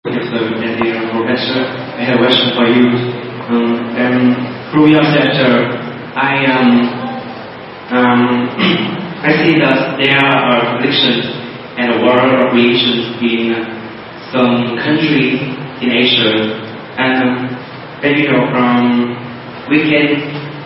Yes, and dear professor, I have a question for you. Through your lecture, I see that there are religions and a war of religions in some countries in Asia, and from weekend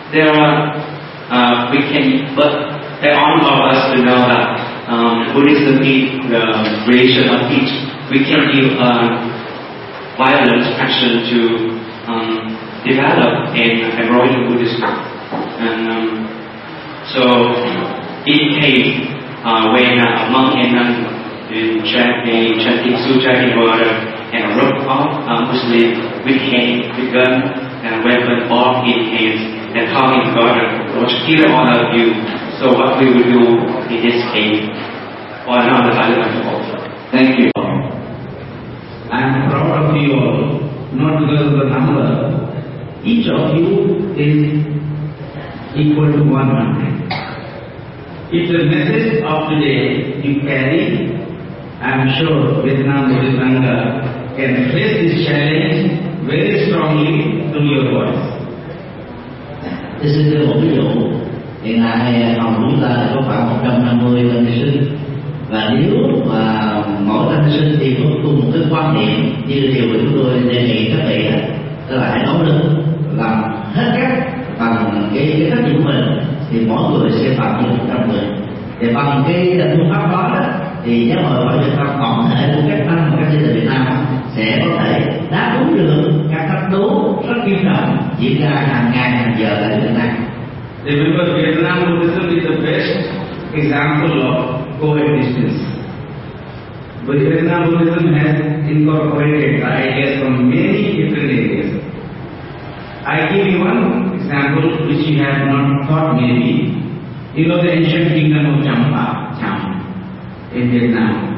but they all of us to know that Buddhism is the religion of peace. We can use violent action to develop and embroider Buddhism. And so, in case when a monk and nun chanting sutra in order and rope off Muslim with hand, with gun and weapon off in hands and talking to God or to kill all of you. So what we will do in this case or another time. Thank you. I am proud of you all, not because of the number. Each of you is equal to 100. If the message of today you carry, I am sure Vietnam Buddhist Sangha can face this challenge very strongly through your voice. Tôi xin đưa một ví dụ. Hiện nay phòng chúng ta có khoảng 150 tân ni sinh, và nếu mà mỗi tân ni sinh thì có cùng một cái quan niệm như điều mà chúng tôi đề nghị các vị, tức là hãy nỗ lực làm hết cách bằng cái trách nhiệm của mình, thì mỗi người sẽ phạm như 100 người. Thì bằng cái phương pháp đó thì giáo hội Phật Việt Nam tổng thể của các tăng và các sinh Việt Nam sẽ có thể đáp ứng được các thách đố rất nghiêm trọng diễn ra hàng ngày hàng giờ tại Việt Nam. Because Vietnam Buddhism is the best example of coexistence. But Vietnam Buddhism has incorporated ideas from many different areas. I give you one example which you have not thought maybe. You know the ancient kingdom of Champa, Cham, in Vietnam.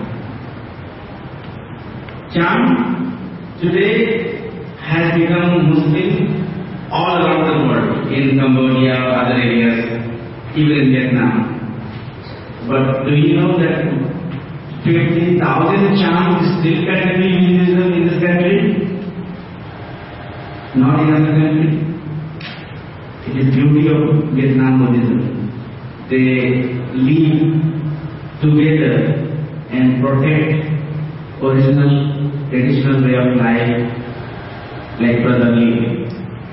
Cham today has become Muslim all around the world, in Cambodia or other areas, even in Vietnam. But do you know that 50,000 Cham is still continuing Hinduism in this country? Not in other country. It is beauty of Vietnam Buddhism. They live together and protect original traditional way of life like brotherly.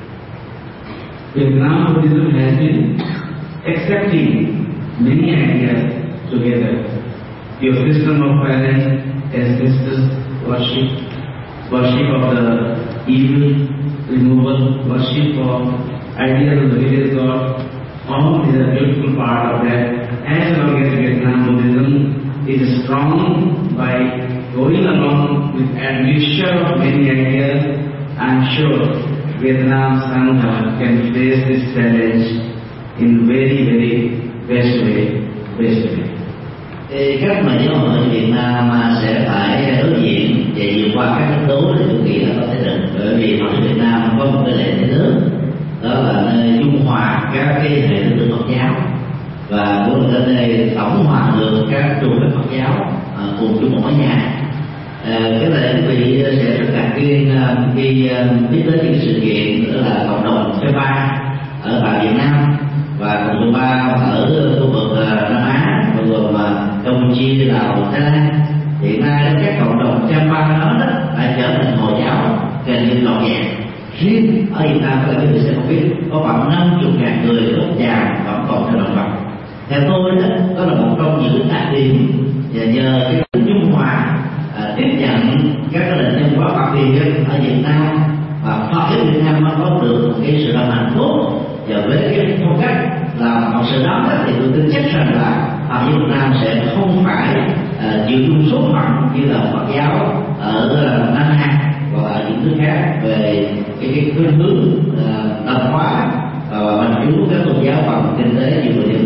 Vietnam Buddhism has been accepting many ideas together. Your system of finance, ancestors worship of the evil, removal, worship of ideas of the village god, all is a beautiful part of that. As long as Vietnam Buddhism is strong by going along with admixture of many ideas, I am sure Vietnam Sangha can face this challenge in very best way. Thì các mà giáo hội Việt Nam sẽ phải đối diện và vượt qua các thách đố thì tôi nghĩ là có thể được, bởi vì ở Việt Nam có một cái lệ thế lớn, đó là nơi dung hòa các cái hệ tư tưởng Phật giáo và muốn ở đây tổng hòa được các chùa Phật giáo cùng chung một mái nhà. Cái này quý vị sẽ rất ngạc nhiên khi biết đến những sự kiện đó là cộng đồng Phái Ba ở tại Việt Nam và cộng đồng Ba ở khu vực Nam Á, bao gồm Campuchia, Lào, Thái Lan. Hiện nay các cộng đồng Phái Ba đó đã trở thành Hồi giáo gần như trọn vẹn. Riêng ở Việt Nam các quý vị sẽ không biết có khoảng 50.000 người gốc già vẫn còn theo đạo Phật. Theo tôi đó là một trong những đặc điểm và nhờ cái tính dung hòa tiếp nhận các cái nền văn hóa Phật Việt ở Việt Nam và Phật giáo Việt Nam nó có được một cái sự đồng hành tốt, và với cái phong cách là một sự đó thì tôi tin chắc rằng là Phật giáo Việt Nam sẽ không phải chịu chung số phận như là Phật giáo ở Nam Hà hoặc ở những nước khác về cái khuynh hướng đồng hóa và mạnh chú các tôn giáo bằng kinh tế nhiều người.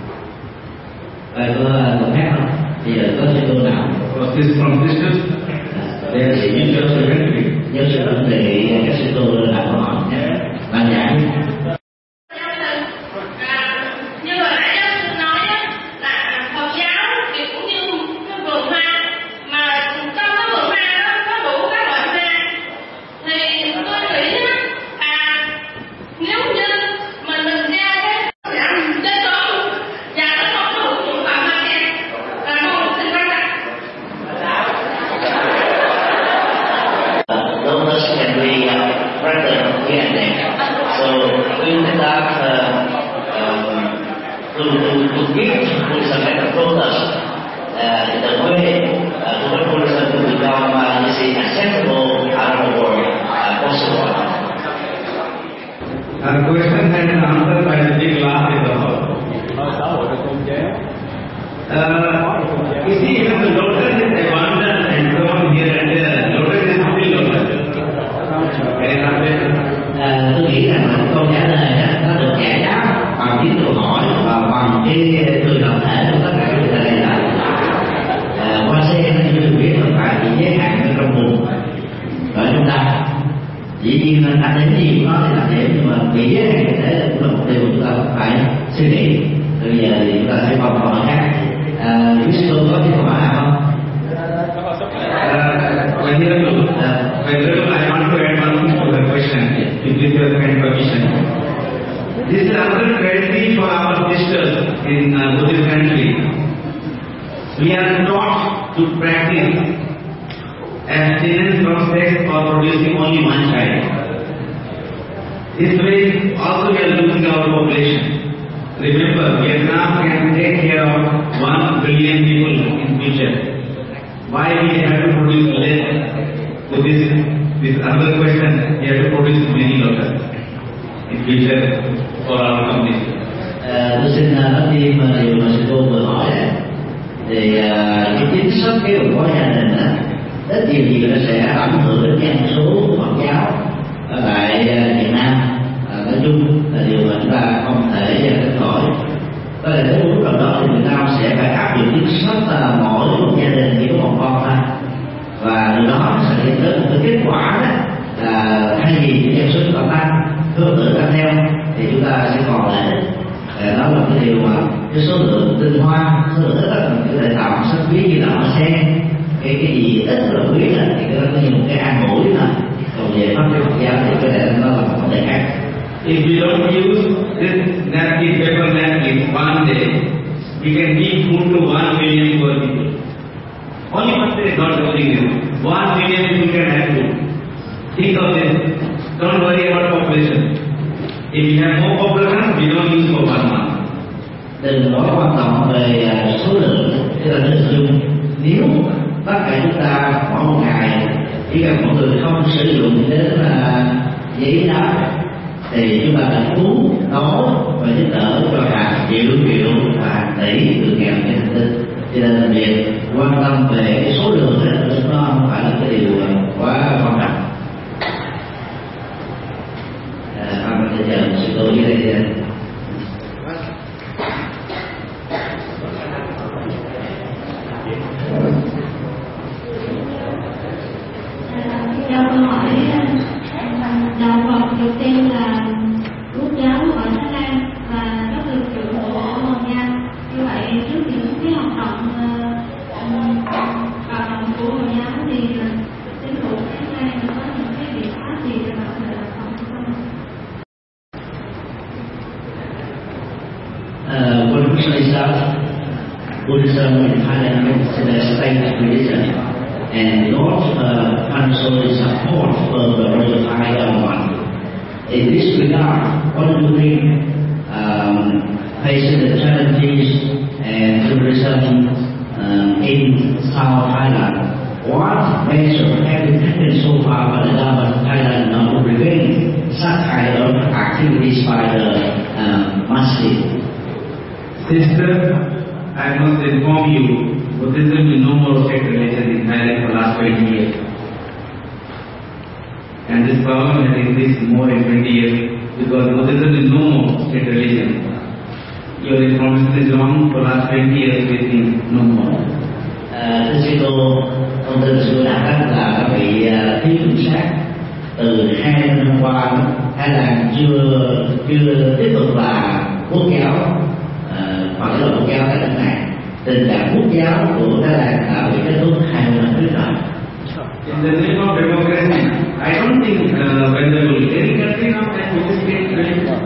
Có câu khác không? Bây giờ có sự câu nào? From sisters, giáo sư vấn đề các sư cô đặt câu hỏi ban giảng. Phật giáo thì cũng như cái vườn hoa, mà trong cái vườn hoa đó có đủ các loại again. So we set up to give Buddhism as a process in the way to make Buddhism to become acceptable out of the world possible. Our question has been answered by the big laugh in the hall. You see, even the lotus is abundant and so on here and there. Lotus is still lotus. Tôi nghĩ rằng là câu trả lời nó được giải đáp bằng những câu hỏi và bằng cái từ đoàn thể của tất cả chúng ta đây là hoa sen như được biết là phải bị giới hạn ở trong vùng ở chúng ta. Dĩ nhiên là đặc điểm gì của nó thì đặc điểm, nhưng mà bị giới hạn như thế cũng là một điều chúng ta phải suy nghĩ. Bây giờ thì chúng ta sẽ còn câu hỏi khác. Christo có cái câu hỏi nào không? When I want to add one thing to the question, if you give your permission. This is another tragedy for our sisters in Buddhist country. We are taught to practice abstinence from sex or producing only one child. This way also we are losing our population. Remember, Vietnam can take care of 1 billion people in future. Why we have to produce less? So this another question. We have to produce many lotus in future for our community. Tôi xin nói thêm điều mà sư cô vừa hỏi đấy. Thì cái chính sách kế hoạch của gia đình đó, rất nhiều gì nó sẽ ảnh hưởng đến dân số của Phật giáo ở tại Việt Nam nói chung, là điều mà chúng ta không thể tránh khỏi. Có lẽ đến lúc đó thì Việt Nam sẽ phải áp dụng chính sách là mỗi một gia đình chỉ có một con thôi, và điều đó sẽ dẫn đến một cái kết quả đó là thay vì dân số chúng ta tăng, hướng tự tăng theo thì chúng ta sẽ còn lại. Đó là cái điều mà cái số lượng tinh hoa, số lượng ít là mình có thể tạo sách quý như là hoa sen, cái gì ít là quý là thì cái đó như một cái an ủi thôi. Còn về pháp Phật giáo thì có thể nó là một vấn đề khác. If we don't use this napkin, paper napkin one day, we can give food to 1 million poor people. Only one day, not doing it. 1 million people can have food. Think of this. Don't worry about population. If we have more population, we don't use for 1 month. Đừng nói quan trọng về số lượng chúng ta nên sử dụng. Nếu tất cả chúng ta mỗi một ngày chỉ cần mọi người không sử dụng đến giấy đó thì chúng ta đã cứu đói và giúp đỡ cho hàng triệu và hàng tỷ người nghèo trên hành tinh. Cho nên việc quan tâm về cái số lượng đó nó không phải là cái điều quá quan trọng. Bây giờ sư cô dưới đây cho câu hỏi đạo Phật đầu tiên là Quốc giáo ở Thái Lan và các lực lượng của Hoàng gia. Như vậy trước những cái hoạt động hoạt động của Hoàng giáo thì chính phủ Thái Lan có những cái biện pháp gì để bảo vệ đạo Phật không? Buddhism in Thailand is a state religion, and Lord financial support for the Royal Thai government. In this regard, what do you think facing the challenges and tourism in South Thailand? What measures have been taken so far by the government of Thailand not to prevent such kind of activities by the Muslims? Sister, I must inform you, Buddhism is no more state religion in Thailand for the last 20 years. And this problem has increased more in 20 years because Buddhism is no more state religion. Your information is wrong for the last 20 years, we think no more. Thưa sư cô, thông tin sư đạt là bị thiếu chính xác. Từ 20 năm qua, Thái Lan chưa tiếp tục là quốc giáo, hoặc là quốc giáo tại nước này. Tình trạng quốc giáo của Thái Lan đã bị kết thúc 20 năm trước rồi. In the name of democracy, I don't think when the any country now can participate in religion.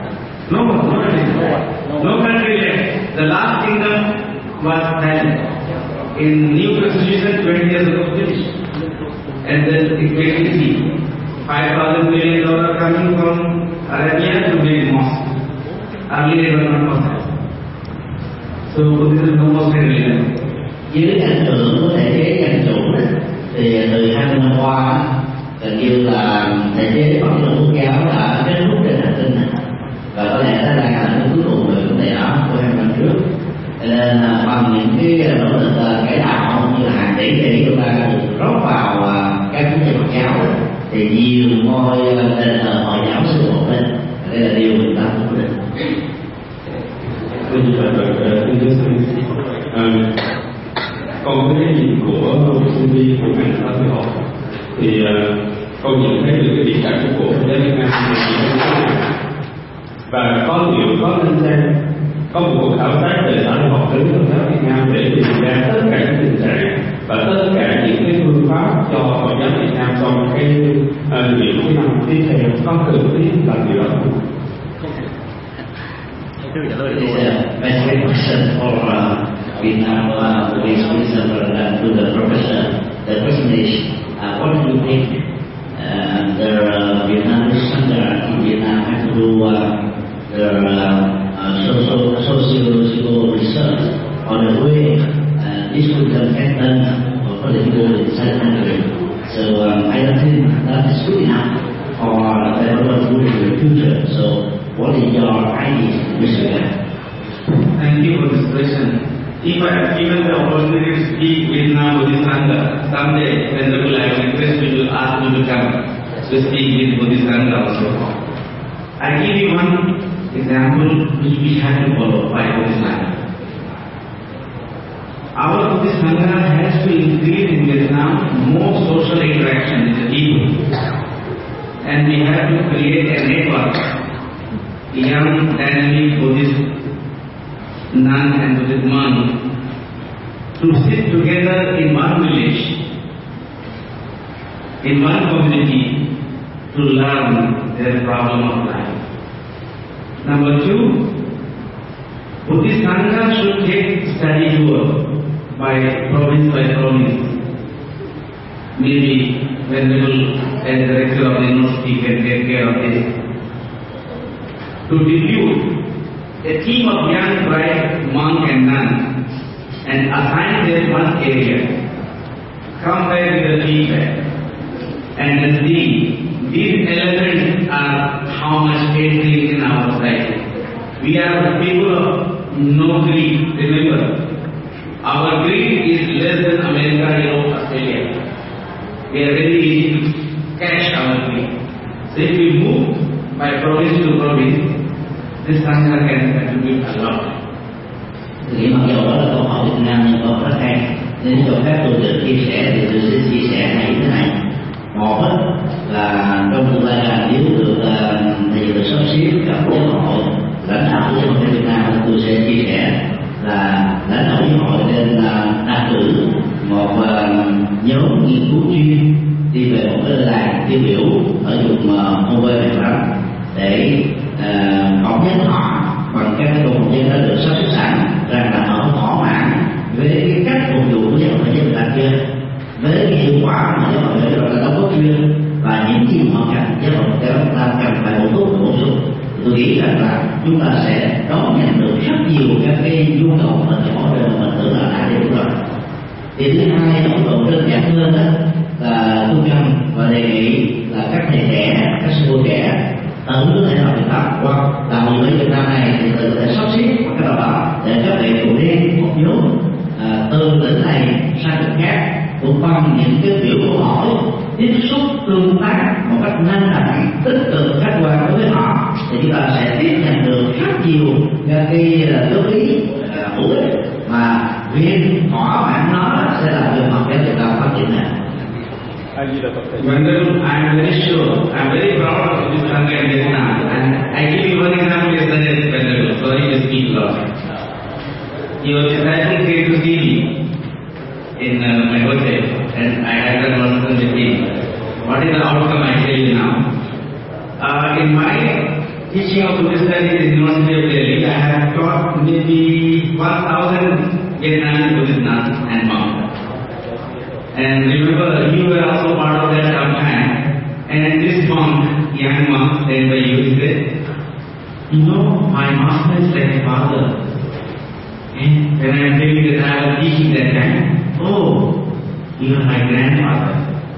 No country left. The last kingdom was Thailand. In new constitution 20 years ago finished. And then it's very easy. $5,000 billion coming from Arabia to build mosque. Earlier it was not possible. So Buddhism is almost religion. Dưới ảnh hưởng của thể chế dân chủ đó, thì từ 20 năm qua gần như là thể chế pháp luật quốc giáo đã kết thúc trên hành tinh này, và có lẽ nó đang là cái cuối cùng về vấn đề đó của 2 năm trước. Nên bằng những cái nỗ lực cải tạo như là hàng tỷ đô la được rót vào các vấn đề Phật giáo, thì nhiều ngôi đền thờ Hồi giáo sư một lên. Đây là điều mình ta quyết định. Con cái nhìn của sinh viên của ngành xã hội học thì con nhận thấy được cái tình trạng của Việt Nam và có nên xem có một cuộc khảo sát về xã hội học đến Phật giáo Việt Nam để tìm ra tất cả những tình trạng và tất cả những cái phương pháp cho Phật giáo Việt Nam trong cái những cái năm tiếp theo có cần thiết làm điều đó không? It's a basic question for Vietnam Buddhist wisdom to the professor. The question is, what do you think the Vietnamese Sangha in Vietnam have to do their sociological research on the way this wisdom has done for the people inside the country? So I don't think that is good enough for the development in the future. So what is your idea, Mr. Gant? Thank you for this question. If I have given the opportunity to speak Vietnam Buddhist Sangha, someday when the I will request you to ask me to come to speak with Buddhist Sangha also. I give you one example which we have to follow by Buddhist Sangha. Our Buddhist Sangha has to increase in Vietnam more social interaction with the people, and we have to create a network, young dynamic Buddhist nun and Buddhist monk, to sit together in one village, in one community, to learn their problem of life. Number 2, Buddhist Sangha should take study tour by province. Maybe Venerable as the rector of the university can take care of this. To depute a team of young bright monk and nun and assign them one area, come back with the feedback, and then see these elements are how much entering in our society. We are the people of no greed. Remember, our greed is less than America, Europe, Australia. We are very easy to catch our greed. So if we move by province to province, this Sangha can contribute a lot. Thì mặc dù đó là câu hỏi Việt Nam nhưng câu rất hay. Nếu cho phép tôi được chia sẻ thì tôi sẽ chia sẻ hay thế này. Một là trong tương lai nếu được thầy được sắp xếp gặp giáo hội lãnh đạo của giáo hội Việt Nam, tôi sẽ chia sẻ là lãnh đạo giáo hội nên đặt cử một nhóm nghiên cứu chuyên đi về một cái làng tiêu biểu ở vùng Hô Quê Mèo Rắn để phỏng vấn họ bằng các cái công dân đã được sắp xếp sẵn rằng là họ thỏa mãn với cái cách phục vụ của giáo hội Việt Nam chưa, với cái hiệu quả mà giáo hội Việt Nam đã đóng góp chưa, và những gì họ cần giáo hội Việt Nam cần phải bổ sung. Tôi nghĩ rằng là chúng ta sẽ đón nhận được rất nhiều các cái nhu cầu mà chỗ mà mình tưởng là đã được rồi. Thì thứ hai, ở độ đơn giản hơn đó là tôi cần và đề nghị là các thầy trẻ, các sư cô trẻ tự có thể làm việc tập hoặc là người ở Việt Nam này thì tự có thể sắp xếp một cái nào đó để các vị tụ riêng một nhóm từ tỉnh này sang tỉnh khác, cũng bằng những cái biểu câu hỏi tiếp xúc tương tác một cách năng động, tích cực, khách quan đối với họ, thì chúng ta sẽ tiếp nhận được rất nhiều các cái góp ý hữu ích mà việc thỏa mãn nó sẽ là việc học giáo Việt Nam phát triển này. Venerable, I am very sure, I am very proud of this Sangha in Vietnam, and I give you one example yesterday, Venerable, sorry to speak loud. Your disciple came to see me in my hotel, and I had a conversation with him. What is the outcome I tell you now? In my teaching of Buddhist studies in University of Delhi, I have taught maybe 1,000 Vietnamese Buddhist nuns and monks. And remember, you were also part of that sometime. And this is like father. And when I am feeling that I was teaching that time, oh, you are my grandfather.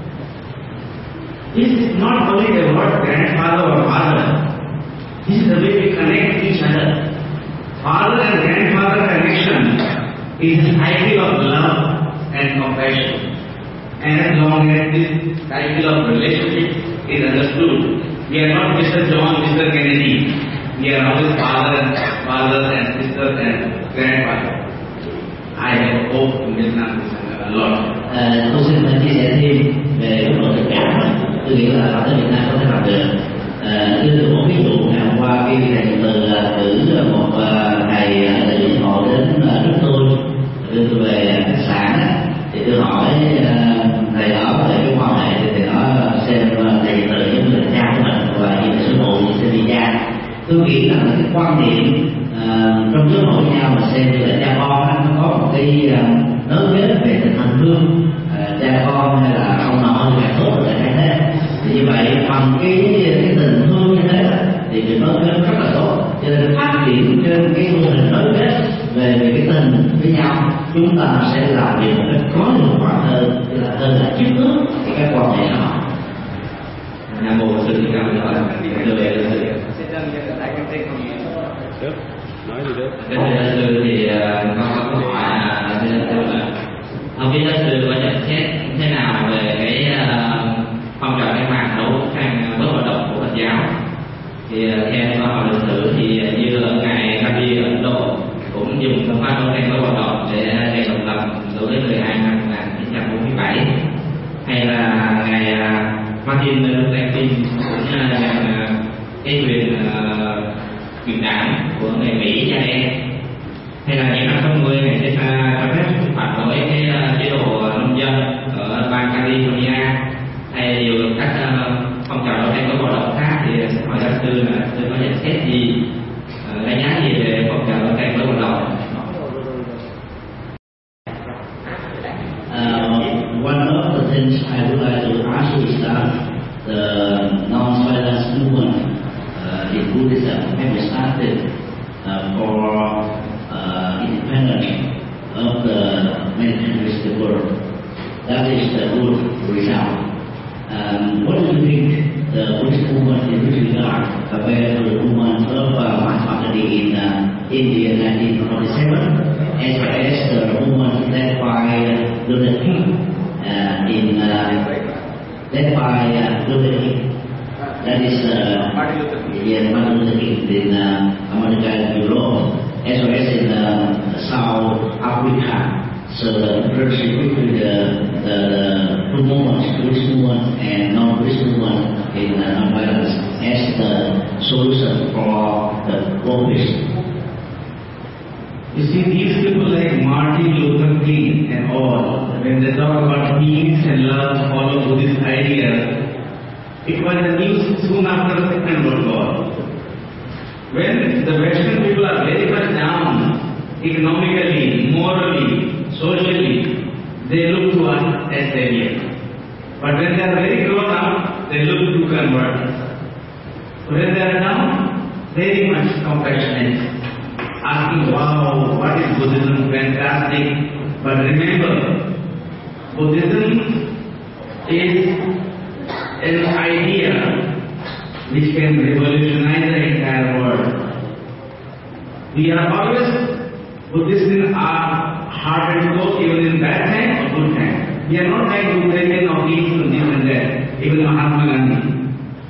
This is not only the word grandfather or father. This is the way we connect each other. Father and grandfather connection is a cycle of love and compassion. And as long as this cycle of relationship is understood, we are not Mr. John, Mr. Kennedy. We are always fathers and sisters and grandfather. I have hope in Vietnam a lot. Tôi xin chia sẻ thêm về góc độ tình cảm. Tôi nghĩ là ở Việt Nam có thể làm được. Tôi được một ví dụ ngày hôm qua khi thầy cử một thầy đại diện hội đến nước tôi đưa tôi về khách sạn thì tôi hỏi thầy đó về cái quan hệ thì thầy đó xem thầy tự giống như là cha của mình và như là sư phụ như sư visa. Tôi nghĩ rằng là cái quan niệm trong giáo hội nhau mà xem như là cha con nó có một cái nối kết về tình hình thương cha con hay là ông nội thì càng tốt là càng thế. Thì như vậy bằng cái tình thương như thế thì việc nối kết rất là tốt. Cho nên phát triển trên cái mô hình nối kết về cái tình với nhau, chúng ta sẽ làm việc một cách có hiệu quả hơn, là trước nước cái quan hệ xã hội. Nam mô Sư Thích Ca Mâu Ni Phật. Nói gì đó. Cái thưa sư thì con có câu hỏi là không biết giáo sư có nhận xét thế nào về cái phong trào cách mạng đấu tranh bất hoạt động của Phật giáo? Thì theo khoa học lịch sử thì như ở ngài Gandhi ở Ấn Độ cũng dùng phương pháp đấu tranh bất hoạt động để giành độc lập đối với người Anh năm 1947, hay là ngài Martin Luther King cũng nhận cái quyền bình đẳng của người Mỹ cha em, hay là những năm 80 ngày trên cho phép phản đối cái chế độ nông dân ở bang California, hay nhiều các phong trào đấu tranh có hoạt động khác, thì sẽ hỏi giáo sư là sư có nhận xét gì, đánh giá gì về phong trào đấu tranh có hoạt động? One of the things I would like to ask is that the non-violence movement in Buddhism has started for independence of the many countries in the world. That is the good result. What do you think the Buddhist movement in this regard compared to the movement of Mahatma Gandhi in India in 1947, as well as the movement led by Luther King led by Luther King? That is Martin Luther King in America and Europe, as well as in South Africa. So very quickly the two movements, Buddhist movement and non-Buddhist movement in non-violence, as the solution for the world peace. You see, these people like Martin Luther King and all, when they talk about peace and love, follow Buddhist ideas, it was the news soon after the Second World War. When the Western people are very much down, economically, morally, socially, they look to us as saviors. But when they are very grown up, they look to convert us. When they are down, very much compassionate, asking, wow, what is Buddhism? Fantastic. But remember, Buddhism is an idea which can revolutionize the entire world. We are always Buddhists in our heart and soul, even in bad times or good times. We are not like Buddhism or peace and this and that, even Mahatma Gandhi.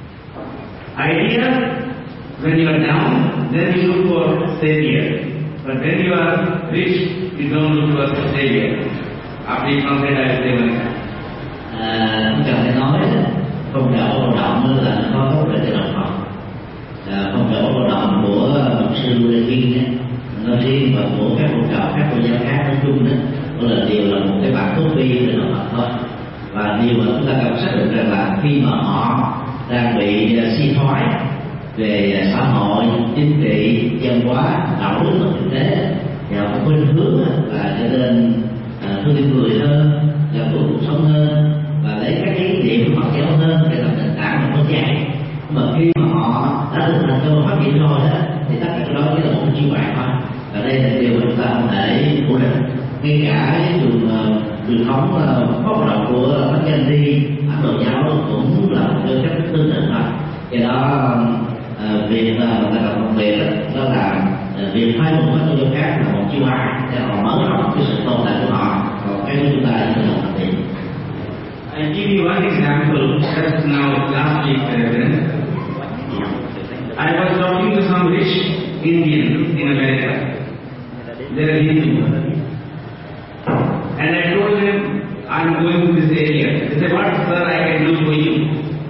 Idea, when you are down, then you look for savior. But when you are rich, you don't look for savior. After you complete, I will say one thing. Không cần phải nói phong trào vận động là nó có tốt về cái đồng học. Phong trào vận động của mục sư Lê Kiên nói riêng và của các phong trào các tôn giáo khác nói chung đó là đều là một cái bản copy về đồng học thôi. Và điều mà chúng ta cần xác định rằng là khi mà họ đang bị suy thoái về xã hội, chính trị, văn hóa, đạo đức và kinh tế, thì họ có khuynh hướng là trở nên thương yêu người hơn, gần gũi cuộc sống hơn và lấy các cái điểm Phật giáo hơn để làm nền tảng và có chạy. Mà khi mà họ đã được thành công phát triển rồi đó, thì tất cả cái đó chỉ là một chiêu bài thôi, và đây là điều mà chúng ta không thể phủ định. Ngay cả cái truyền thống phát động của Bắc Gandhi, Ấn Độ giáo cũng là một cái cách tương tự thôi. Do đó việc mà ta làm công việc đó là việc phái một các tôn giáo khác là một chiêu bài để họ mở rộng cái sự tồn tại của họ, còn cái của chúng ta là những là thực hiện. I give you one example just now last week. I was talking to some rich Indians in America. They are Hindu. And I told them, I'm going to this area. They said, what sir I can do for you?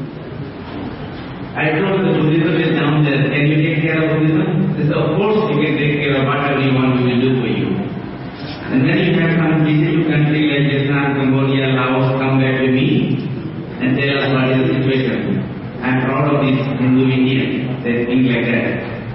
I told the Buddhism is down there. Can you take care of Buddhism? They said, of course you can take care of whatever you want, we will do for you. And then you have some visit to country like Vietnam, Cambodia, Laos, come back to me and tell us what is the situation. I am proud of this Hindu Indian, they think like that.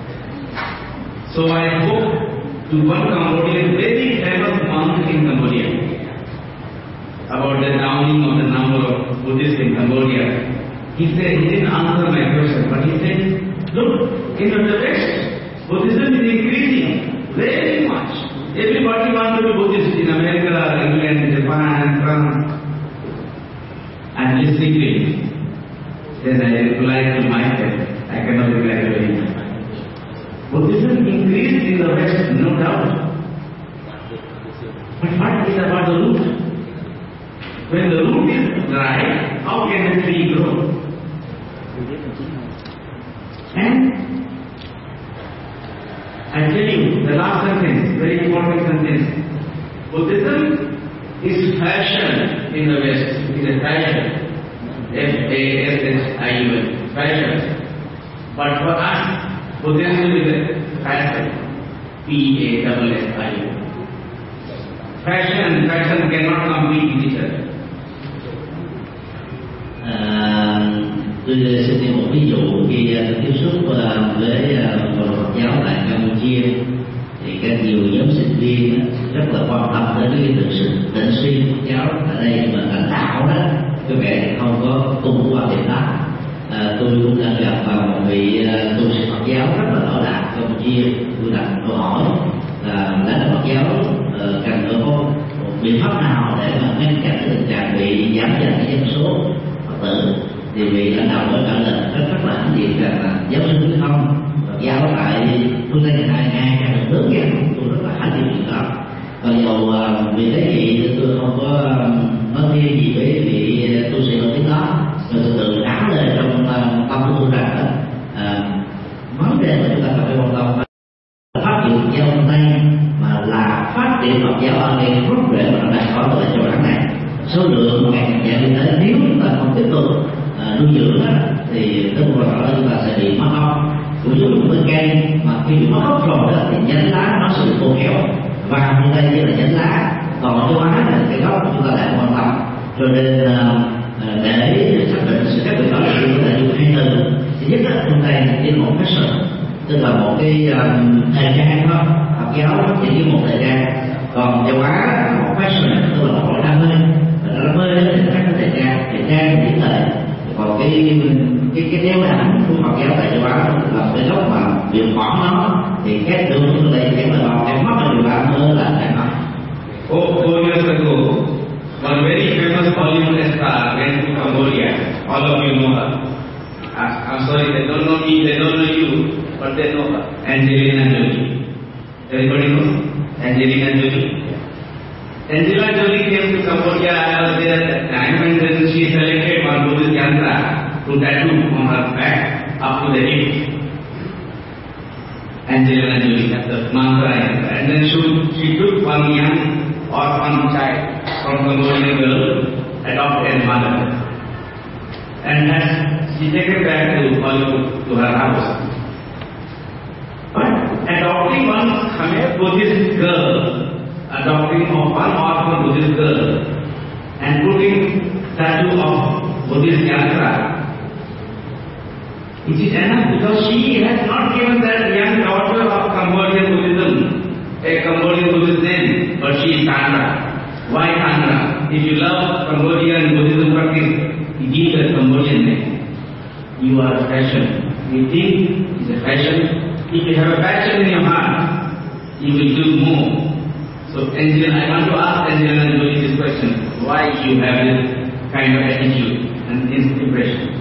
So I spoke to one Cambodian, very famous monk in Cambodia, about the downing of the number of Buddhists in Cambodia. He said, he didn't answer my question, but he said, look, in the West, Buddhism is increasing very much. Everybody wants to be Buddhist in America, England, Japan, France. I'm listening to him. Then I replied to myself, I cannot reply to him. Buddhism increased in the West, no doubt. But what is about the root? When the root is dry, how can the tree grow? And I tell you, the last sentence, very important sentence. Buddhism is fashion in the West. It is a fashion. F-A-S-S-I-U-M. Fashion. But for us, Buddhism is a fashion. P-A-S-S-I-U-M. Fashion and fashion cannot compete with each other. Tôi xin nêu một ví dụ khi tiếp xúc với Phật giáo tại Campuchia thì các nhiều nhóm sinh viên rất là quan tâm đến cái định suy Phật giáo ở đây, mà lãnh đạo đó có vẻ không có tung qua Việt Nam. Tôi cũng đã gặp vào một vị tu sĩ Phật giáo rất là nổi đạt Campuchia. Tôi đặt câu hỏi là lãnh đạo Phật giáo cần có một biện pháp nào để mà ngăn chặn cái tình trạng bị giảm dần cái dân số Phật tử, thì vị lãnh đạo đã trả lời rất là hãnh diện rằng là giáo sư Nguyễn Thông Phật giáo tại phương Tây ngày càng được lớn nha. Tôi rất là hãnh diện chuyện đó. Và dù vì thế gì tôi không có nói thêm gì với vị tu sĩ nổi tiếng đó, mà tôi tự trả lời trong tâm của tôi rằng vấn đề mà chúng ta cần phải quan tâm là phát triển Phật giáo phương Tây, mà là phát triển Phật giáo ở đây rất rễ mà nó đang có tại châu Á này. Số lượng ngày càng giảm như thế, nếu chúng ta không tiếp tục nuôi dưỡng đó, thì tới một lần đó chúng ta sẽ bị mất gốc. Cũng giống như cây mà khi bị mất gốc rồi đó, thì nhánh lá nó sẽ bị khô héo, và như đây như là nhánh lá, còn cái hóa là cái gốc chúng ta lại quan tâm. Cho nên để xác định sự khác biệt đó thì chúng ta dùng hai từ. Thứ nhất là phương Tây là một fashion, tức là một cái thời trang đó, Phật giáo chỉ như một thời trang. Còn châu Á là một fashion, tức là một loại đam mê. Đam mê đó thì khác với thời trang diễn thời. Còn cái đeo đẳng của Phật giáo tại châu Á là cái gốc mà việc bỏ nó thì các đường chúng ta sẽ là vào cái mất là điều bạn mơ là phải nói. 4 years ago, one very famous Hollywood star went to Cambodia. All of you know her. I'm sorry, they don't know me, they don't know you, but they know her. Angelina Jolie. Everybody knows Angelina Jolie. Angelina Jolie came to Cambodia. I was there at that time, and then she selected one Buddhist yantra to tattoo on her back up to the hip. Angelina Jolie, that's the mantra. And then she took one young orphan child from Cambodian girl, adopted mother, and she took it back to Hollywood, to her house. But adopting one Khmer Buddhist girl, adopting one orphan Buddhist girl, and putting statue of Buddhist yantra, it is enough because she has not given that young daughter of Cambodian Buddhism a Cambodian Buddhist name, but she is Chandra. Why Chandra? If you love Cambodian Buddhism practice, give a Cambodian name. You are a fashion. You think it's a fashion, If you have a passion in your heart, you will do more. So Angela, I want to ask Angela this question. Why you have this kind of attitude and inspiration?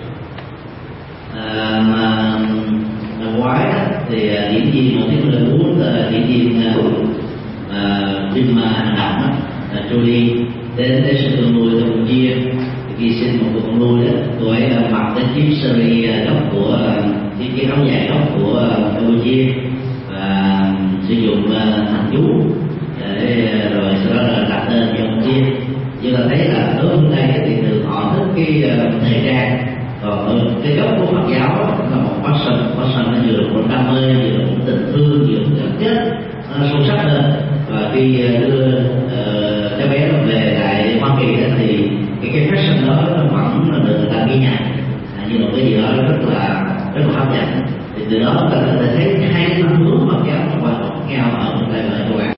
Năm ngoái thì diễn viên mà tiếng lời muốn là diễn viên phim hành động Julie đến sân con nuôi Campuchia. Khi sinh một con nuôi đó, cô ấy mặc cái chiếc sơ mi gốc của chiếc áo dài gốc của Campuchia và sử dụng thành chú để rồi sau đó là đặt tên cho ông kia. Nhưng mà thấy là đối với đây thì thường họ thích cái thời trang, còn cái gốc của Phật giáo là một passion nó vừa là một đam mê, vừa là một tình thương, vừa là một cảm giác nó sâu sắc hơn. Và khi đưa cháu bé về lại Hoa Kỳ thì cái fashion đó nó vẫn là được người ta ghi nhận như một cái gì đó rất là hấp dẫn. Thì từ đó ta có thể thấy hai cái phương hướng Phật giáo nó hoàn toàn khác nhau ở một đây và ở châu Á.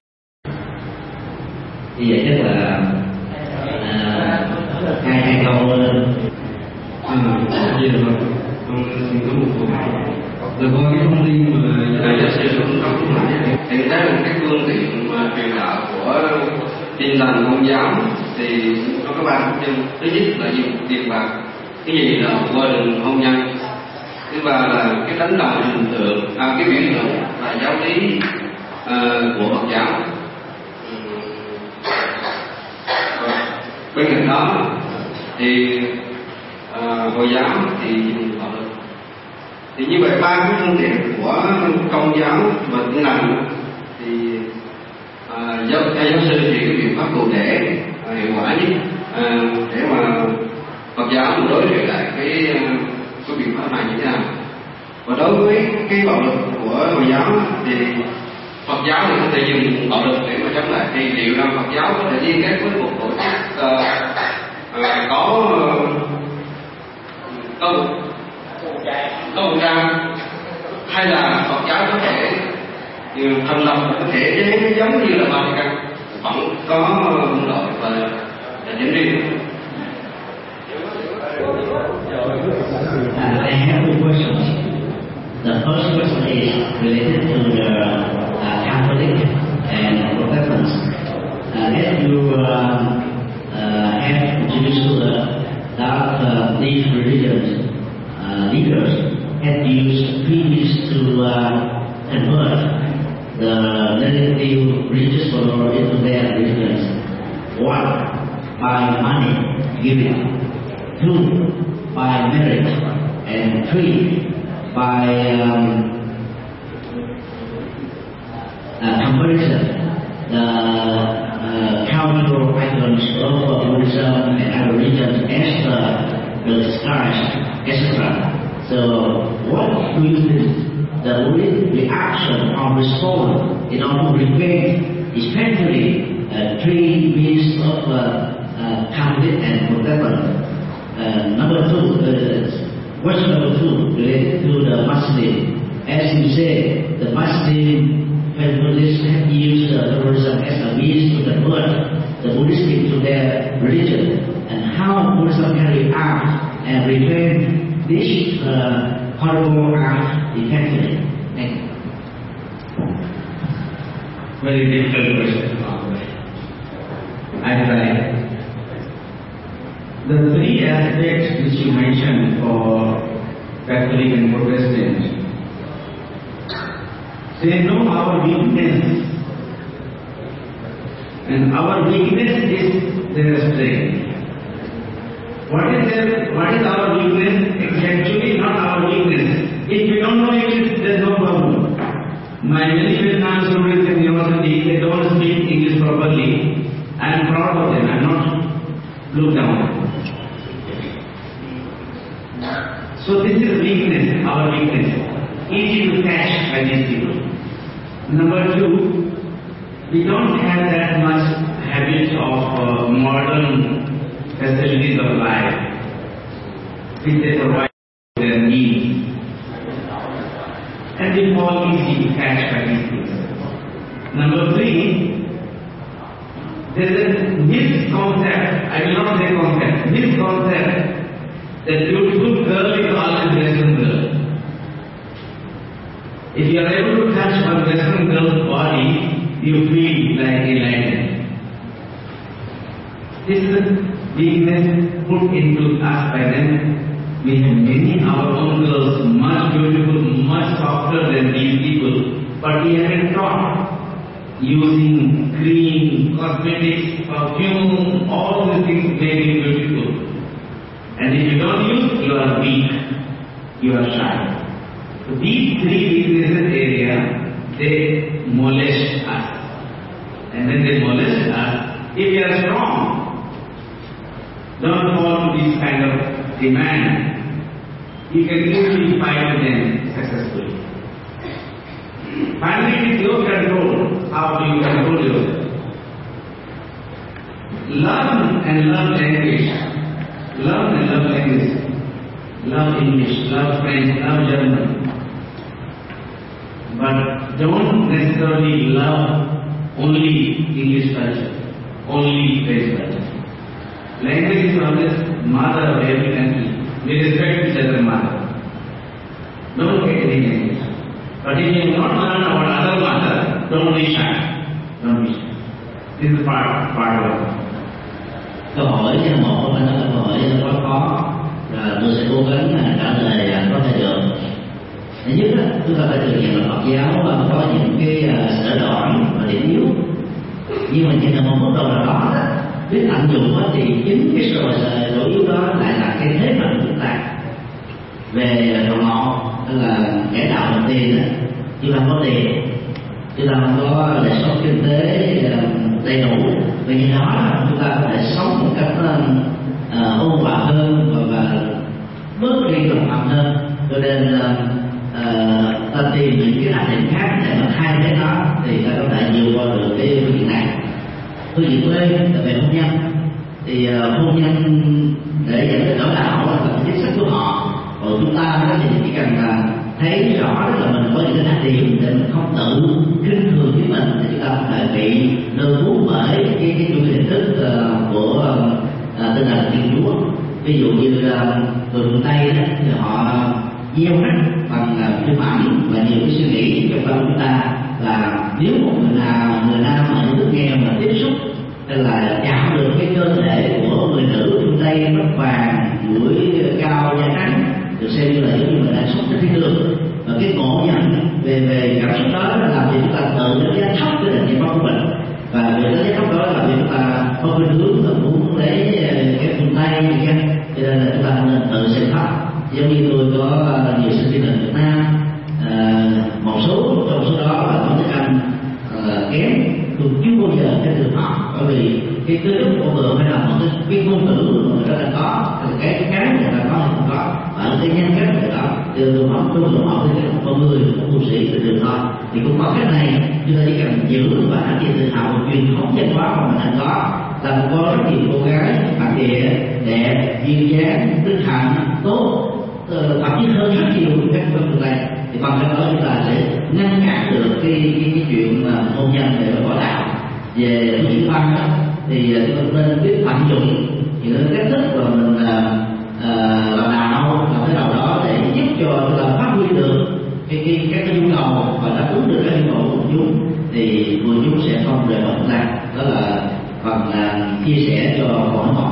Như vậy chắc là hai câu Con xin có một câu hỏi. Rồi có cái thông tin mà đại giáo sư cũng nói thì thấy là cái phương tiện truyền đạo của Tin Lành Công giáo thì nó có 3 mục tiêu. Thứ nhất là dùng tiền bạc, cái gì là qua đường hôn nhân. Thứ ba là cái đánh đồng hình tượng, cái biểu tượng và giáo lý của Phật giáo. Bên cạnh đó thì Hồi giáo thì dùng bạo lực. Thì như vậy 3 cái phương tiện của Công giáo và Tin Lành thì giáo sư thì cái biện pháp cụ thể hiệu quả nhất để mà Phật giáo đối trị lại cái biện pháp này như thế nào. Và đối với cái bạo lực của Hồi giáo thì Phật giáo thì có thể dùng bạo lực để mà chống lại. Thì liệu rằng Phật giáo có thể liên kết với một tổ chức có vũ trang, hay là Phật giáo có thể thành lập một thể chế giống như là Vatican vẫn có quân đội và chính riêng. I have two questions. The first question is related to the Catholic and Protestants. As you have introduced that these religions leaders had used previous to convert the negative religious follower into their religions. 1. By money giving. 2. By marriage. And 3. By comparison the cultural icons of Buddhism and other religions as the stars, etc. So, what do you think the reaction or response in order to prevent, especially 3 means of Catholic and Protestant? Number 2, question number 2 related to the Muslim. As you say, the Muslim Buddhists have used Buddhism as a means to convert the Buddhists into their religion, and how Buddhism can react and prevent this horrible act effectively. Thank you. Very difficult question. I try. The 3 aspects which you mentioned for Catholic and Protestant, they know our weakness, and our weakness is their strength. What is our weakness? It's actually not our weakness. If we don't know English, there's no problem. My many Vietnam students in university, they don't speak English properly. I am proud of them. I am not looked down. So this is weakness, our weakness. Easy to catch by these people. Number 2, we don't have that much habit of modern facilities of life which they provide their needs, and we fall easy to catch by these things. Number 3, there is a misconcept, I will not say concept, misconcept that beautiful girl is always handsome girl. If you are able to touch one Western girl's body, you feel like enlightened. This weakness put into us by them. We have many our own girls, much beautiful, much softer than these people, but we have been taught using cream, cosmetics, perfume, all these things make you beautiful. And if you don't use, you are weak, you are shy. So these three weaknesses area, they molest us. And when they molest us, if we are strong, don't fall to this kind of demand. You can easily fight with them successfully. Finally, it is your control. How do you control yourself? Learn and love language. Learn and love language. Love English, love French, love German. But don't necessarily love only English culture, only French culture. Language is always mother of every country. We respect each other mother. Don't get any language. But if you not learn about other mother, don't be shy. Don't be shy. This is part of it. Câu hỏi một là câu hỏi rất khó, và tôi sẽ cố gắng trả lời có thể được. Thứ nhất, chúng ta phải thừa nhận là Phật giáo có những cái sở đoạn và điểm yếu, nhưng mà chỉ là một mức độ nào đó biết tận dụng thì chính cái sở yếu đó lại là cái thế mạnh của chúng ta. Về đầu ngọn tức là kẻ đạo đồng tiền, chúng ta có tiền, chúng ta không có đời sống kinh tế đầy đủ, vì như đó chúng ta có thể sống một cách ôn hòa hơn và bớt đi lòng hận hơn. Cho nên ta tìm những cái đặc điểm khác để mà thay thế nó thì ta có thể vượt qua được cái phương diện này. Phương diện B là về hôn nhân, thì hôn nhân để dẫn đến đổi đạo là chính sách của họ. Còn chúng ta thì chỉ cần thấy rõ là mình có những cái đặc điểm để mình không tự khinh thường với mình, thì chúng ta không thể bị lôi cuốn bởi cái chủ nghĩa hình thức của Tin Lành Thiên Chúa. Ví dụ như người phương Tây thì họ gieo rắc bằng phim ảnh và nhiều cái suy nghĩ trong tâm chúng ta là nếu một người nam ở những nước nghèo mà tiếp xúc hay là chạm được cái cơ thể của người nữ phương Tây tóc vàng, mũi cao, da trắng, được xem như là giống như là đang sống trên thiên đường. Và cái ngộ nhận về cảm xúc đó là làm cho chúng ta tự đánh giá thấp cái định nghĩa của mình, và việc đánh giá thấp đó là vì chúng ta có khuynh hướng là muốn lấy cái phương Tây như thế, cho nên là chúng ta nên tự xem thấp. Giống như tôi có nhiều sinh viên ở Việt Nam, một số trong số đó là nói tiếng Anh kém, tôi chưa bao giờ cái trường học, bởi vì cái tư duy của người phải là một cái ngôn ngữ mà người ta đang có, cái người ta có hay không có, và cái nhân cách người đó, từ tôi học thì con người, một tu sĩ từ trường thôi, thì cũng có cái này chúng ta chỉ cần giữ và phát triển tự hào truyền thống văn hóa mà mình đang có. Là có rất nhiều cô gái bản địa đẹp, duyên dáng, đức hạnh, tốt, thậm chí hơn rất nhiều các phương này, thì bằng cách đó chúng ta sẽ ngăn cản được cái chuyện mà hôn nhân để bỏ đạo. Về phương diện văn thì chúng ta nên biết tận dụng những cái cách thức mà mình làm đạo làm thế nào đó để giúp cho chúng ta phát huy được các cái nhu cầu và đáp ứng được các nhu cầu của chúng, thì người chúng sẽ không rời bỏ chúng ta. Đó là phần chia sẻ cho mọi người.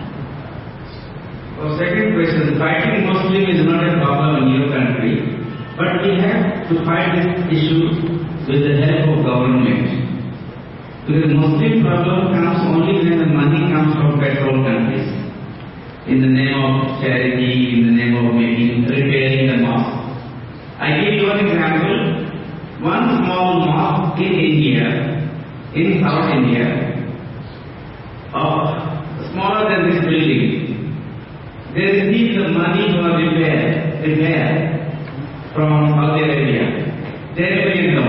So second question, fighting Muslim is not a problem in your country, but we have to fight this issue with the help of government. Because Muslim problem comes only when the money comes from petrol countries, in the name of charity, in the name of repairing the mosque. I give you an example. One small mosque in India, in South India, smaller than this building, they receive the money for repair from Saudi Arabia, $10 million.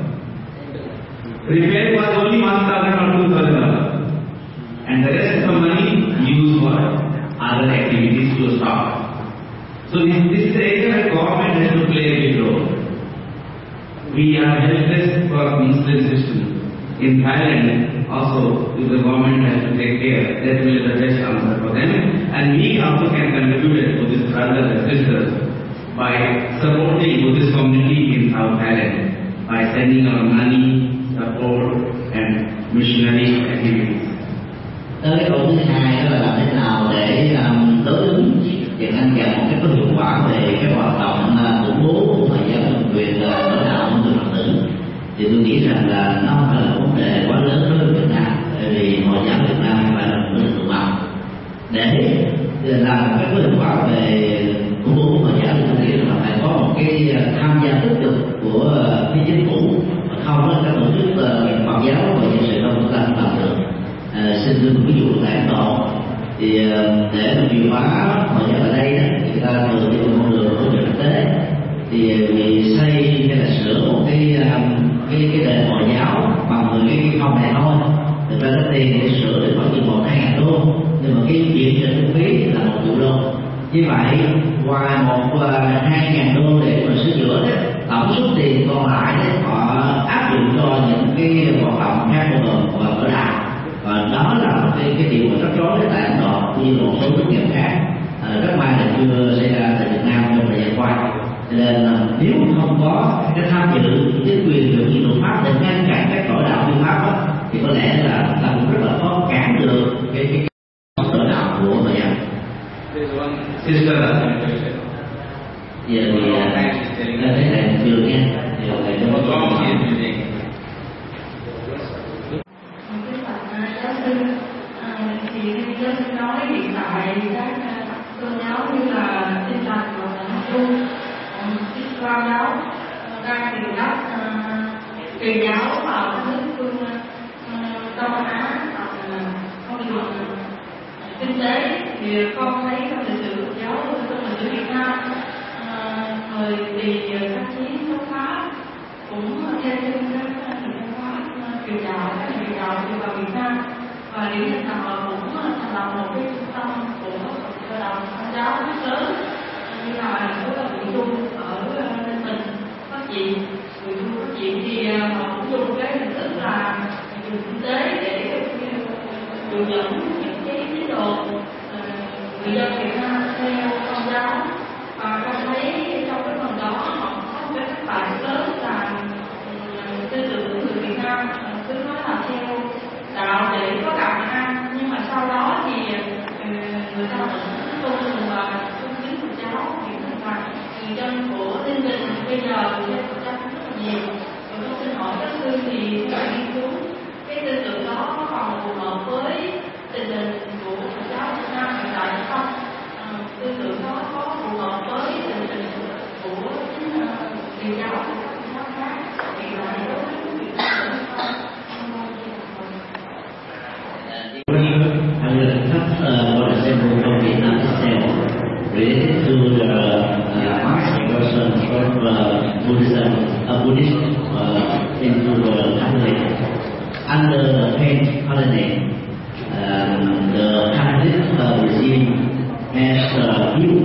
Repair was only $1,000 or $2,000, and the rest of the money used for other activities to stop. So this area where government has to play a big role. We are helpless for Muslim system. In Thailand, also, if the government has to take care, that will be the best answer for them. And we also can contribute to this brothers and sisters by supporting Buddhist community in South Thailand by sending our money, support and missionary activities. Tới cái câu thứ hai đó là làm thế nào để đối ứng và ngăn chặn một cách có hiệu quả về cái hoạt động khủng bố của Phật giáo nhân quyền lãnh đạo của người Phật tử. Thì tôi nghĩ rằng là nó không phải là vấn đề quá lớn đối với Việt Nam, bởi vì Hồi giáo Việt Nam không phải là một nước tự mạo. Để làm một cái có hiệu quả về khủng bố của Hồi giáo thì tôi nghĩ là phải có một cái tham gia tích cực của phía chính phủ, không có các tổ chức Phật giáo và dân sự đâu chúng ta không làm được. Xin đưa một ví dụ là Ấn Độ, thì để mà chuyển hóa Hồi giáo ở đây đó, thì người ta thường đi một con đường hỗ trợ thực tế, thì vì xây hay là sửa một cái đền Hồi giáo bằng cái không này thôi, người ta có tiền để sửa để khoảng chừng 1-2 ngàn đô, nhưng mà cái viện trợ kinh phí là 1 triệu đô. Như vậy ngoài 1-2 ngàn đô để mà sửa chữa đó, tổng số tiền còn lại đấy họ áp dụng cho những cái hoạt động khác và ở đảo. Và đó là một cái điều mà rất rối tại Ấn Độ như một số nước nghèo khác rất may là chưa xảy ra tại Việt Nam trong thời gian qua. Cho nên nếu không có cái tham dự chính quyền được những luật pháp để ngăn cản các tội đạo vi pháp đó, thì có lẽ là ta cũng rất là khó cản được cái tội đạo của người dân. Sister, Giờ thì thế này chưa nghe điều này nó có thì giáo sư nói hiện tại các tôn giáo như là Tin Lành hoặc là Hindu, Islam giáo đang tìm cách truyền giáo vào các nước phương Đông Á hoặc là con đường kinh tế. Thì con thấy trong lịch sử Phật giáo của lịch sử Việt Nam thời kỳ các chiến chống Pháp cũng theo chân các chiến Pháp truyền giáo vào Việt Nam, và điểm nhận rằng là cũng thành lập một cái trung tâm của Phật giáo rất lớn như là số là Nguyễn Du ở Ninh Bình phát triển. Nguyễn Du phát triển thì họ cũng dùng cái hình thức là dùng kinh tế để hướng dẫn những cái chế độ người dân Việt Nam theo tôn giáo, và con thấy trong cái phần đó họ có một cái thất bại lớn là tư tưởng của người Việt Nam cứ nói là theo đạo để có gạo ăn, nhưng mà sau đó thì người ta vẫn tôn sùng và tôn kính Phật giáo. Những là người dân của Ninh Bình bây giờ người dân Phật giáo rất là nhiều. Và tôi xin hỏi các sư thì các bạn nghiên cứu cái tư tưởng đó có còn phù hợp với tình hình của Phật giáo Việt Nam hiện tại hay không? Tư tưởng đó có phù hợp với tình hình của truyền giáo của các Phật giáo khác hiện tại đối với Việt Nam hay không? I will discuss what is said from Vietnam itself related to the mass conversion from Buddhism into the Catholic. Under the French colony, the Catholic regime has built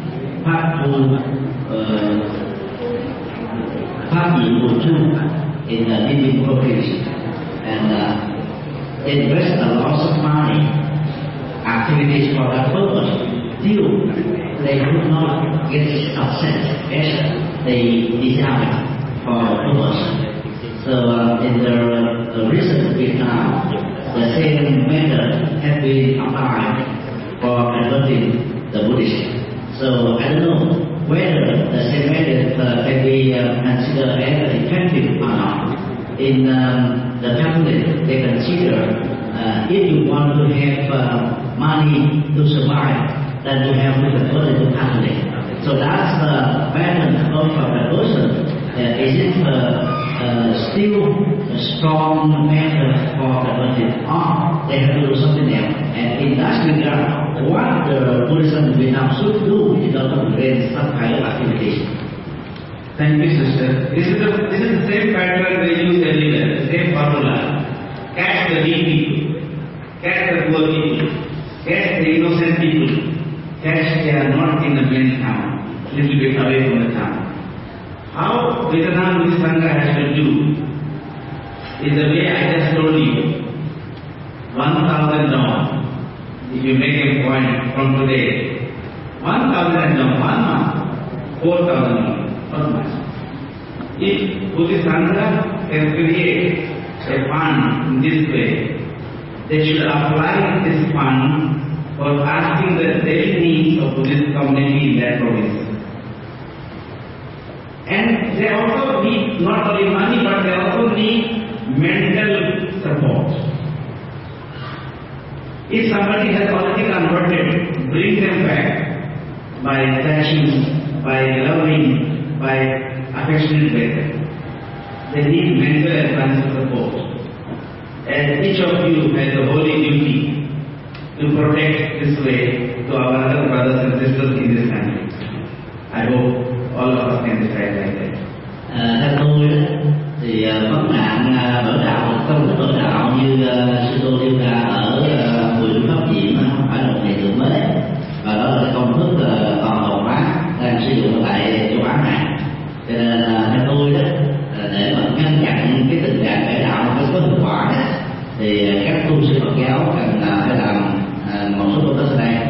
Pháp Nhị Bộ Chu in the Ninh province and invest a lot of money, activities for that purpose. Still, they could not get success as they desired for the purpose. So, in the recent Vietnam, the same method has been applied for converting the Buddhists. So, I don't know whether the same method can be considered as effective or not. In the Catholic, they consider if you want to have money to survive, then you have to convert into Catholic. So that's the pattern of conversion. Is it still a strong method for conversion, or they have to do something else? And in that regard, what the Buddhism in Vietnam should do in order to prevent some kind of activities? Thank you, sister. This is the same pattern they use everywhere, the same formula. Catch the weak people, catch the poor people, catch the innocent people, catch they are not in the main town, little bit away from the town. How Vietnam Buddhist Sangha has to do is the way I just told you. 1,000 dong. If you make a point from today, 1,000 dong, 1 month. 4,000 not much. If Buddhist Sangha can create a fund in this way, they should apply this fund for asking the daily needs of Buddhist community in that province. And they also need not only money, but they also need mental support. If somebody has already converted, bring them back by touching, by loving, by affectionate way. They need mental and financial support. And each of you has a holy duty to protect this way to our other brothers and sisters in this country. I hope all of us can decide like that. Theo tôi thì vấn nạn đổi đạo không được đổi đạo như sư cô nêu ra ở buổi pháp diễn không phải là một hiện tượng mới, và đó là công thức toàn cầu hóa đang sử dụng tại châu Á này. Cho nên theo tôi đó, để mà ngăn chặn cái tình trạng cải đạo không có hiệu quả đó, thì các tu sĩ Phật giáo cần phải làm một số công tác sau đây.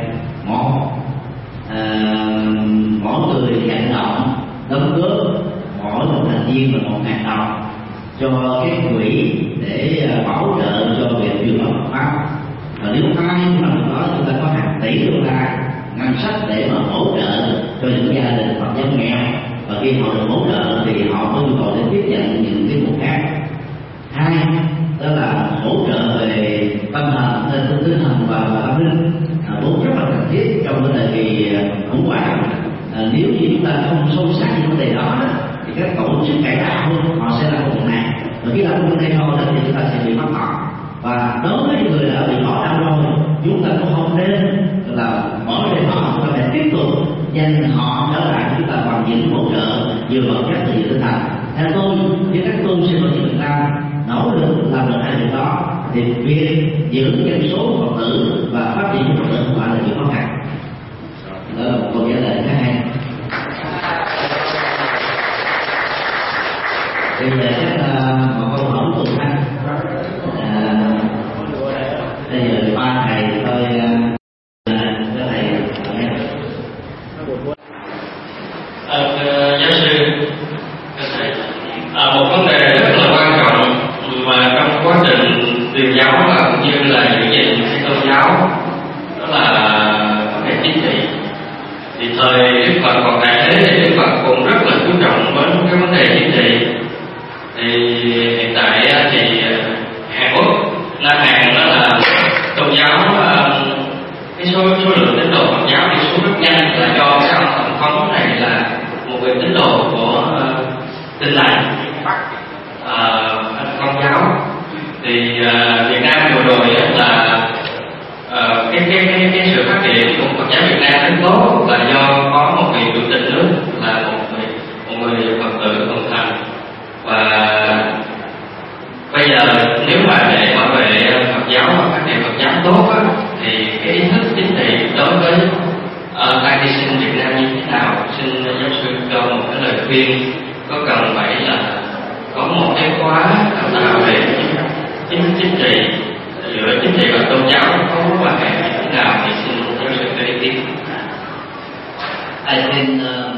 Mỗi người vận động đóng góp mỗi một thành viên là 1.000 đồng cho cái quỹ để bảo trợ cho việc truyền bá Phật pháp. Và nếu ai cũng làm được đó, chúng ta có hàng tỷ đô la ngân sách để mà hỗ trợ cho những gia đình Phật giáo nghèo, và khi họ được hỗ trợ thì họ có nhu cầu để tiếp nhận những cái mục khác. Hai, đó là hỗ trợ về tâm thần và tâm linh, vốn rất là cần thiết trong cái thời kỳ khủng hoảng. Nếu như chúng ta không sâu sắc những vấn đề đó thì các tổ chức cải đạo họ sẽ là một nạn, và khi làm một này thôi thì chúng ta sẽ bị mất họ. Và đối với những người đã bị bỏ đau rồi, chúng ta cũng không nên là bỏ để họ, mà phải tiếp tục dành họ trở lại chúng ta bằng những hỗ trợ vừa vật chất và vừa tinh thần. Theo tôi, với các tu sĩ Phật giáo Việt Nam nỗ lực làm được hai điều đó, thì việc giữ dân số Phật tử và phát triển Phật tử không phải là chuyện khó khăn. Đó là một câu trả lời khá hay. Bây giờ chắc một câu hỏi của anh. Bây giờ ba thầy tôi có thầy giáo sư một vấn đề rất là quan trọng mà trong quá trình truyền giáo và cũng như là giữ gìn cái tôn giáo, đó là vấn đề chính trị. Thì thời Đức Phật còn tại thế thì Đức Phật cũng rất là chú trọng đến cái vấn đề chính trị. Thì hiện tại thì Hàn Quốc, Nam Hàn đó là tôn giáo, cái số lượng tín đồ Phật giáo đi xuống rất nhanh, là do cái ông tổng thống này là một người tín đồ của Tin Lành, Công giáo. Thì Việt Nam vừa rồi là cái sự phát triển của Phật giáo Việt Nam rất tốt, là do có một vị chủ tịch nước là một người Phật tử thuần thành. Và bây giờ nếu mà để bảo vệ Phật giáo và phát triển Phật giáo tốt á, thì cái ý thức chính trị đối với tăng ni sinh Việt Nam như thế nào? Xin giáo sư cho một cái lời khuyên, có cần phải là có một cái khóa đào tạo về chính trị, giữa chính trị và tôn giáo có mối quan hệ như thế nào, thì xin giáo sư cho ý kiến. I think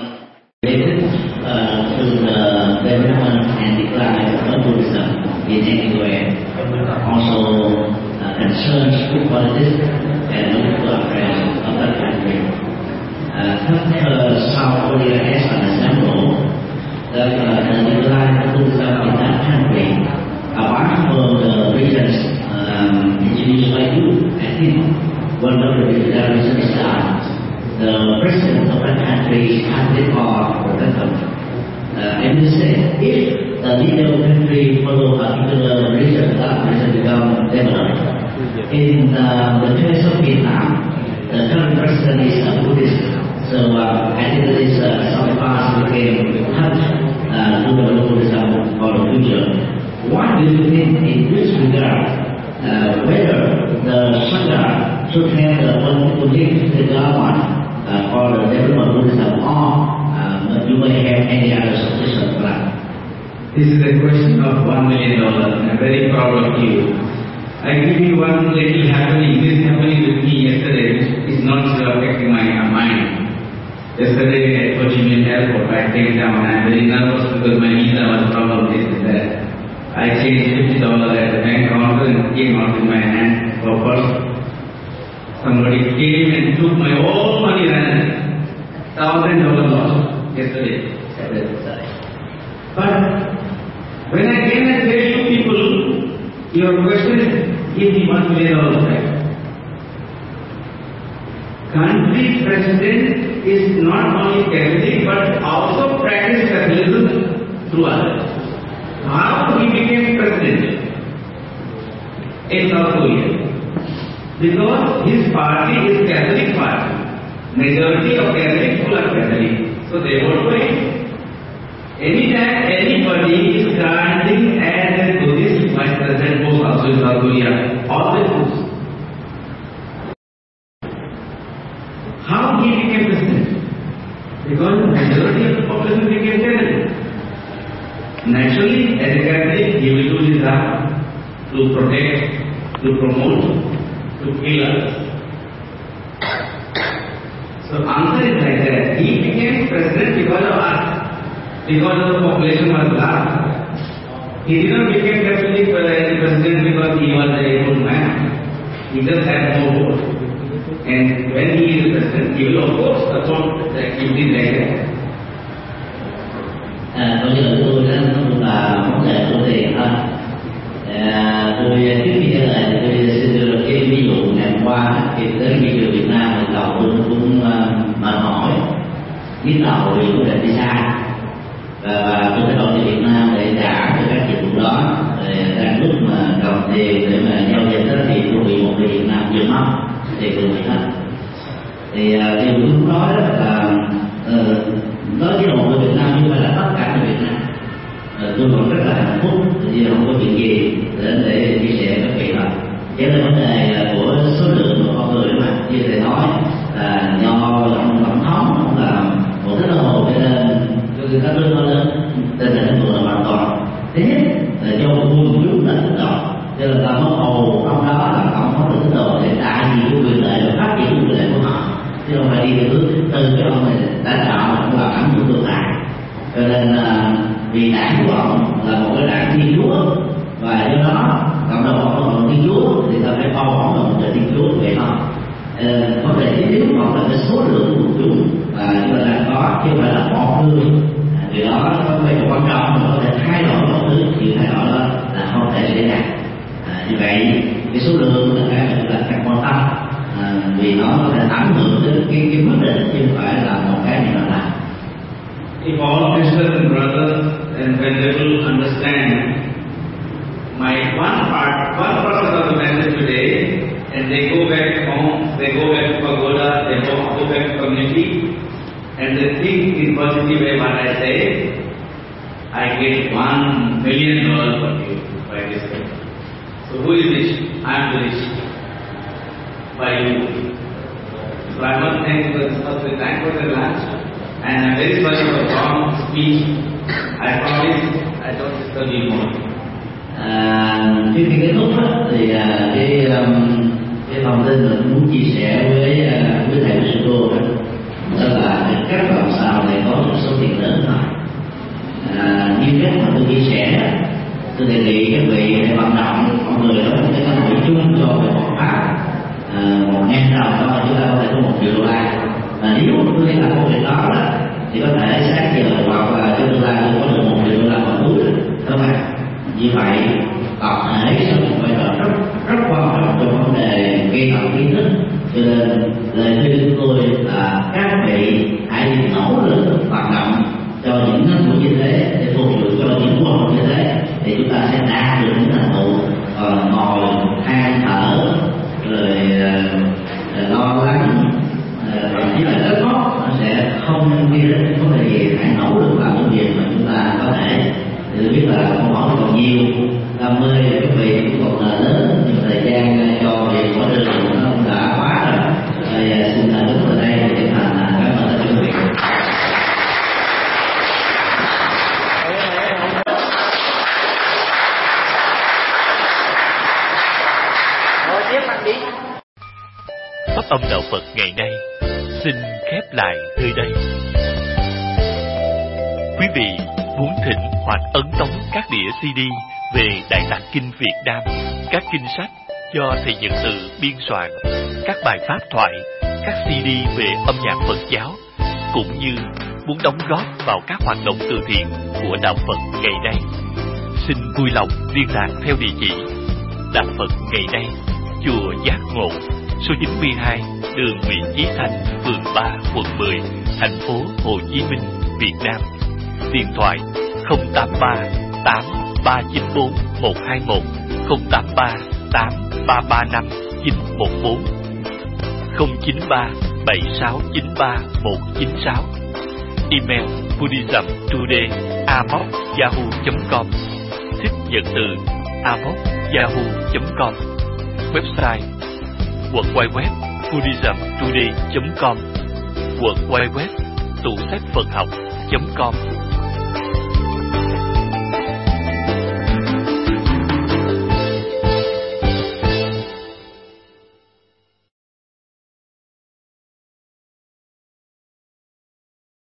to the development and decline of Buddhism in anywhere, also concerns with politics and political affairs of that country. Take South Korea as an example. The decline of Buddhism in that country, apart from the reasons introduced by you, I think one of the reasons is that the president of that country is candidate for president. And you say, if the leader of the country follow a particular reason, that reason become developed. In the case of Vietnam, the current president is a Buddhist, so I think that is some past became touch to the Buddhism for the future. What do you think in this regard, whether the Sangha should have the political link to the government for the development of Buddhism, or you may have any other suggestion for that? This is a question of $1 million. I'm very proud of you. I give you one little happening. This happening with me yesterday, which is not affecting my mind. Yesterday at Ho Chi Minh Airport, I came down. I'm very nervous because my visa was problem this and that. I changed $50 at the bank counter and came out with my hand for purse. Somebody came and took my whole money and $1,000 lost yesterday. But when I came and said to people, your question is, give me $1 million back. Country president is not only Catholic but also practice Catholicism through others. How he became president in South Korea? Because his party is Catholic party. Majority of Catholic people are Catholic, so they vote for him. Anytime anybody is standing as a Buddhist vice president post also in South Korea, always goes. How he became president? Because the majority of the population became Catholic. Naturally, as a Catholic, he will do his job to protect, to promote, to kill us. So answer is like that. He became president because of us, because of the population was large. He did not become Catholic president because he was a good man. He just had no vote. And when he is president, he will of course support the activities like that. Câu trả lời của tôi đó nó cũng là vấn đề của tiền thôi. Tôi trước khi trả lời thì tôi xin đưa cái ví dụ ngày hôm qua thì tới thị trường Việt Nam thì tàu tôi cũng mệt mỏi, biết tàu vì vấn đề visa và tôi phải đổi về Việt Nam để trả cho các dịch vụ đó. Đang lúc mà cầm tiền để mà giao dịch đó thì tôi bị một người Việt Nam chưa mất thì tôi bị hết. Thì điều tôi muốn nói đó là nói với một người Việt Nam như vậy là tất cả người Việt Nam tôi còn rất là hạnh phúc vì không có chuyện gì để chia sẻ với các vị đó. Chỉ là vấn đề của số lượng của con người mà như thầy nói là do ông tổng thống là một cái hồ cho nên các nước nó lớn tình hình là hoàn toàn thế là do quân chúng là thích động cho nên ta mất hồ ông đó là tổng thống là thích đồ để đại diện cái quyền lợi và phát triển quyền lợi của họ chứ không phải đi theo hướng từ cái ông này đã tạo cũng là ảnh hưởng tương lai. Cho nên vì đảng của ông là một cái đảng Thiên Chúa và do đó cộng đồng ông là Thiên Chúa thì ta phải bao bọc là một trời Thiên Chúa vậy thôi. Vấn đề chính yếu hoặc là cái số lượng của chúng và chúng ta đang có chứ không phải là một người vì đó có vai trò quan trọng mà có thể thay đổi mọi thứ thì thay đổi đó là không thể xảy ra. Như vậy cái số lượng là cái mà chúng ta cần quan tâm vì nó có thể ảnh hưởng đến cái quyết định chứ không phải là một cái gì đó làm. If all sisters and brothers and when they will understand my one process of the message today, and they go back home, they go back to pagoda, they go back to community, and they think in positive way what I say, I get $1 million for you by this way. So who is rich? I am rich by you. So I must thank you for thank for the lunch. And I'm very sorry for the wrong speech. I promise I don't disturb you more. Trước khi kết thúc thì cái thông tin mình muốn chia sẻ với thầy sư cô đó là các bạn sao lại có một số tiền lớn thôi. Như cách mà tôi chia sẻ, tôi đề nghị các vị hãy vận động mọi người đó một cái cơ hội chung cho về Phật pháp. $1.000 thôi chúng ta có thể có $1 triệu. Và nếu tôi thấy là công việc đó thì có thể sáng giờ hoặc là trong tương lai tôi có được $1 triệu vào túi rồi, đúng không ạ? Như vậy tập thể sẽ một vai trò rất quan trọng trong vấn đề gây tạo kiến thức. Cho nên lời khuyên của tôi là các vị hãy nỗ lực hoạt động cho những ngành của như thế để phục vụ cho những hoạt động như thế thì chúng ta sẽ đạt được những thành tựu. Còn ngồi than thở rồi lo lắng thậm chí là rất khó nó sẽ không đi đến vấn đề gì. Hãy nỗ lực làm những việc mà chúng ta có thể. Thì tôi biết là câu hỏi còn nhiều, đam mê các vị cũng còn là lớn nhưng thời gian cho việc của trường nó cũng đã quá rồi. Xin đứng ở đây để thành cảm ơn tất cả quý vị. Pháp âm đạo Phật ngày nay xin khép khép lại nơi đây. Quý vị muốn thỉnh hoặc ấn tống các đĩa CD về Đại Tạng Kinh Việt Nam, các kinh sách do thầy Nhật Từ biên soạn, các bài pháp thoại, các CD về âm nhạc Phật giáo, cũng như muốn đóng góp vào các hoạt động từ thiện của Đạo Phật ngày nay, xin vui lòng liên lạc theo địa chỉ Đạo Phật ngày nay, chùa Giác Ngộ, số 92, đường Nguyễn Chí Thanh, phường 3, quận 10, thành phố Hồ Chí Minh, Việt Nam. Điện thoại 083 8394 121, 083 8335 914, 093 7693 196. Email buddhismtoday@yahoo.com, thích Nhật Từ @yahoo.com. Website www buddhismtoday.com, www tủ sách Phật học.com.